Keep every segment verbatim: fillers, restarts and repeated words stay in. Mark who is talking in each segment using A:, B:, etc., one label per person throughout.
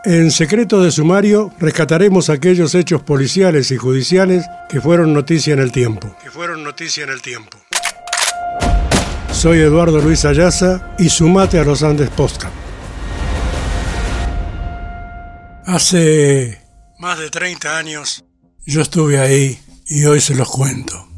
A: En Secreto de Sumario rescataremos aquellos hechos policiales y judiciales que fueron noticia en el tiempo. Que fueron noticia en el tiempo. Soy Eduardo Luis Ayaza y sumate a los Andes Podcast. Hace más de treinta años yo estuve ahí y hoy se los cuento.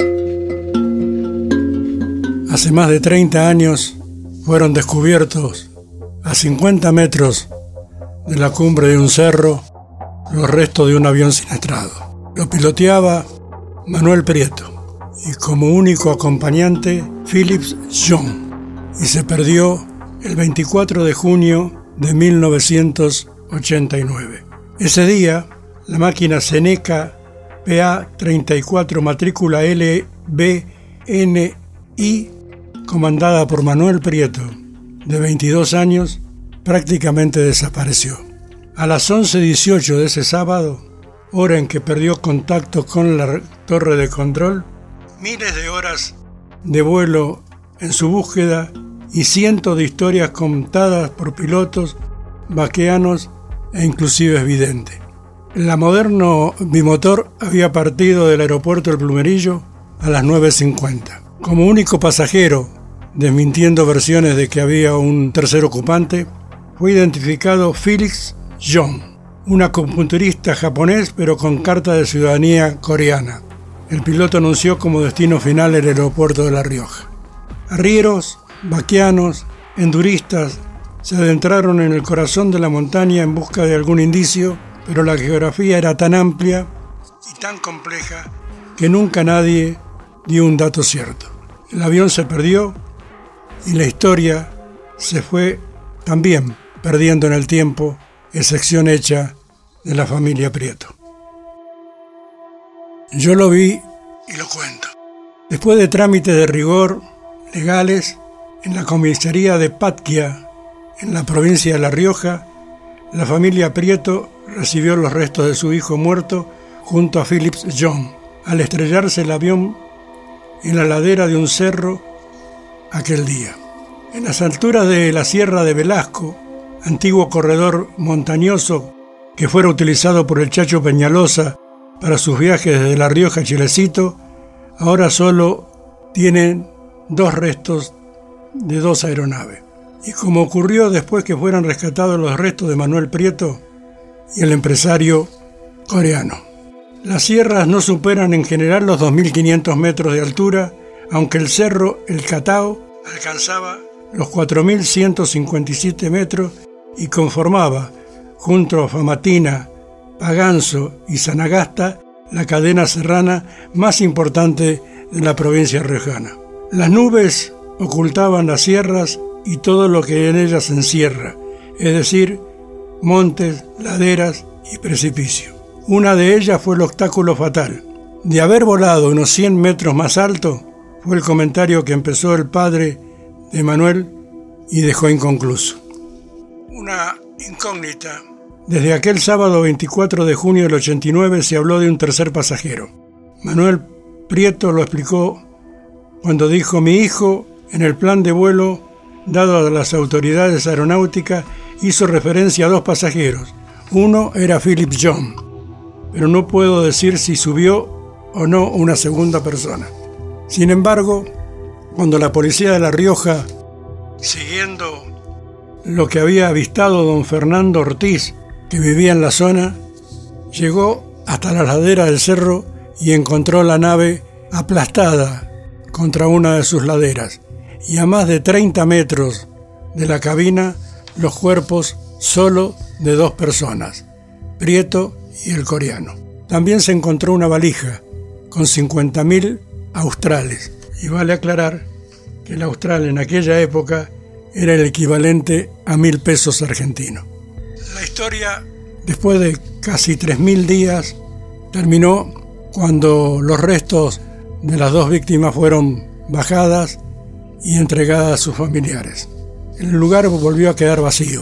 A: Hace más de treinta años fueron descubiertos a cincuenta metros de la cumbre de un cerro los restos de un avión siniestrado. Lo piloteaba Manuel Prieto y como único acompañante Philips John, y se perdió el veinticuatro de junio de mil novecientos ochenta y nueve. Ese día, la máquina Seneca P A treinta y cuatro matrícula L B N I, comandada por Manuel Prieto, de veintidós años, prácticamente desapareció. A las once dieciocho de ese sábado, hora en que perdió contacto con la torre de control, miles de horas de vuelo en su búsqueda y cientos de historias contadas por pilotos, vaqueanos e inclusive videntes. El moderno bimotor había partido del aeropuerto El Plumerillo a las nueve cincuenta. Como único pasajero, desmintiendo versiones de que había un tercer ocupante, fue identificado Philips John, un acupunturista japonés pero con carta de ciudadanía coreana. El piloto anunció como destino final el aeropuerto de La Rioja. Arrieros, vaqueanos, enduristas se adentraron en el corazón de la montaña en busca de algún indicio, pero la geografía era tan amplia y tan compleja que nunca nadie dio un dato cierto. El avión se perdió y la historia se fue también perdiendo en el tiempo, excepción hecha de la familia Prieto. Yo lo vi y lo cuento. Después de trámites de rigor legales, en la comisaría de Patquia, en la provincia de La Rioja, la familia Prieto recibió los restos de su hijo muerto junto a Philips John, al estrellarse el avión en la ladera de un cerro aquel día. En las alturas de la Sierra de Velasco, antiguo corredor montañoso que fuera utilizado por el Chacho Peñalosa para sus viajes desde La Rioja a Chilecito, ahora solo tienen dos restos de dos aeronaves. Y como ocurrió después que fueran rescatados los restos de Manuel Prieto y el empresario coreano. Las sierras no superan en general los dos mil quinientos metros de altura, aunque el cerro El Catao alcanzaba los cuatro mil ciento cincuenta y siete metros y conformaba, junto a Famatina, Paganzo y Sanagasta, la cadena serrana más importante de la provincia riojana. Las nubes ocultaban las sierras y todo lo que en ellas se encierra, es decir, montes, laderas y precipicio. Una de ellas fue el obstáculo fatal. De haber volado unos cien metros más alto, fue el comentario que empezó el padre de Manuel y dejó inconcluso. Una incógnita. Desde aquel sábado veinticuatro de junio del ochenta y nueve se habló de un tercer pasajero. Manuel Prieto lo explicó cuando dijo: mi hijo, en el plan de vuelo dado a las autoridades aeronáuticas, hizo referencia a dos pasajeros. Uno era Philips John, pero no puedo decir si subió o no una segunda persona. Sin embargo, cuando la policía de La Rioja, siguiendo lo que había avistado don Fernando Ortiz, que vivía en la zona, llegó hasta la ladera del cerro y encontró la nave aplastada contra una de sus laderas, y a más de treinta metros de la cabina los cuerpos solo de dos personas, Prieto y el coreano. También se encontró una valija con cincuenta mil australes, y vale aclarar que el austral en aquella época era el equivalente a mil pesos argentinos. La historia, después de casi tres mil días, terminó cuando los restos de las dos víctimas fueron bajadas y entregadas a sus familiares. El lugar volvió a quedar vacío.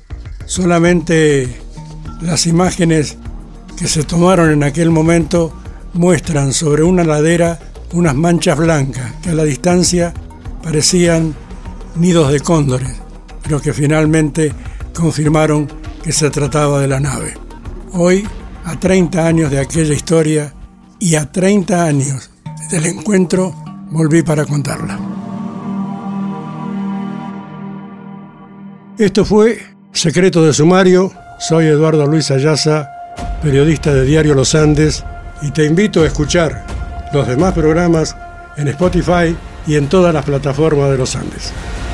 A: Solamente las imágenes que se tomaron en aquel momento muestran sobre una ladera unas manchas blancas que a la distancia parecían nidos de cóndores, pero que finalmente confirmaron que se trataba de la nave. Hoy, a treinta años de aquella historia y a treinta años del encuentro, volví para contarla. Esto fue Secreto de Sumario. Soy Eduardo Luis Ayaza, periodista de Diario Los Andes, y te invito a escuchar los demás programas en Spotify y en todas las plataformas de Los Andes.